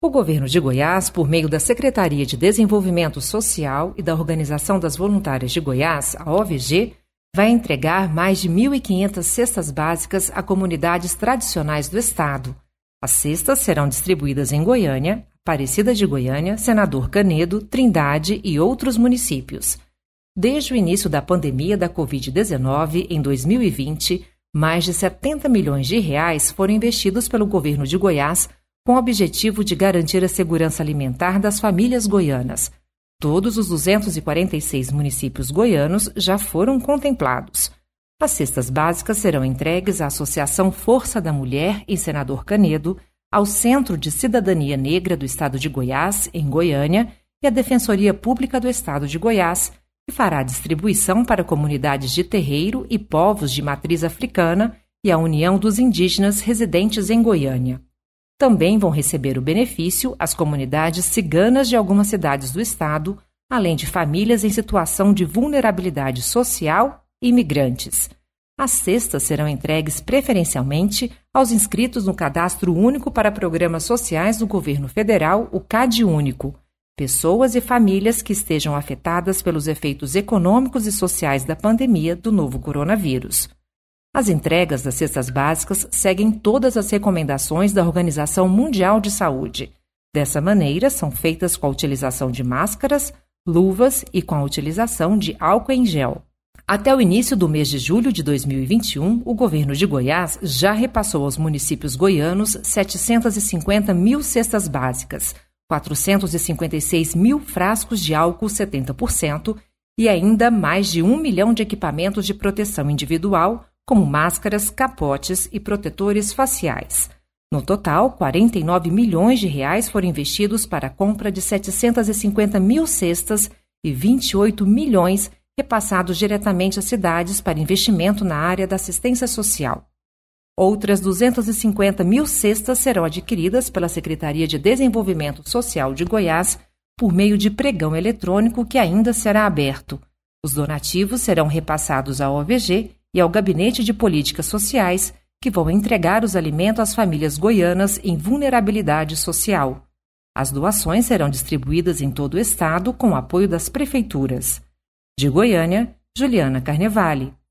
O governo de Goiás, por meio da Secretaria de Desenvolvimento Social e da Organização das Voluntárias de Goiás, a OVG, vai entregar mais de 1.500 cestas básicas a comunidades tradicionais do estado. As cestas serão distribuídas em Goiânia, Aparecida de Goiânia, Senador Canedo, Trindade e outros municípios. Desde o início da pandemia da Covid-19, em 2020, mais de 70 milhões de reais foram investidos pelo governo de Goiás com o objetivo de garantir a segurança alimentar das famílias goianas. Todos os 246 municípios goianos já foram contemplados. As cestas básicas serão entregues à Associação Força da Mulher, em Senador Canedo, ao Centro de Cidadania Negra do Estado de Goiás, em Goiânia, e à Defensoria Pública do Estado de Goiás, que fará a distribuição para comunidades de terreiro e povos de matriz africana e a União dos Indígenas residentes em Goiânia. Também vão receber o benefício as comunidades ciganas de algumas cidades do estado, além de famílias em situação de vulnerabilidade social e imigrantes. As cestas serão entregues preferencialmente aos inscritos no Cadastro Único para Programas Sociais do Governo Federal, o CadÚnico, pessoas e famílias que estejam afetadas pelos efeitos econômicos e sociais da pandemia do novo coronavírus. As entregas das cestas básicas seguem todas as recomendações da Organização Mundial de Saúde. Dessa maneira, são feitas com a utilização de máscaras, luvas e com a utilização de álcool em gel. Até o início do mês de julho de 2021, o governo de Goiás já repassou aos municípios goianos 750 mil cestas básicas, 456 mil frascos de álcool 70% e ainda mais de 1 milhão de equipamentos de proteção individual, como máscaras, capotes e protetores faciais. No total, 49 milhões de reais foram investidos para a compra de 750 mil cestas e 28 milhões repassados diretamente às cidades para investimento na área da assistência social. Outras 250 mil cestas serão adquiridas pela Secretaria de Desenvolvimento Social de Goiás por meio de pregão eletrônico que ainda será aberto. Os donativos serão repassados à OVG e ao Gabinete de Políticas Sociais, que vão entregar os alimentos às famílias goianas em vulnerabilidade social. As doações serão distribuídas em todo o estado com o apoio das prefeituras. De Goiânia, Juliana Carnevale.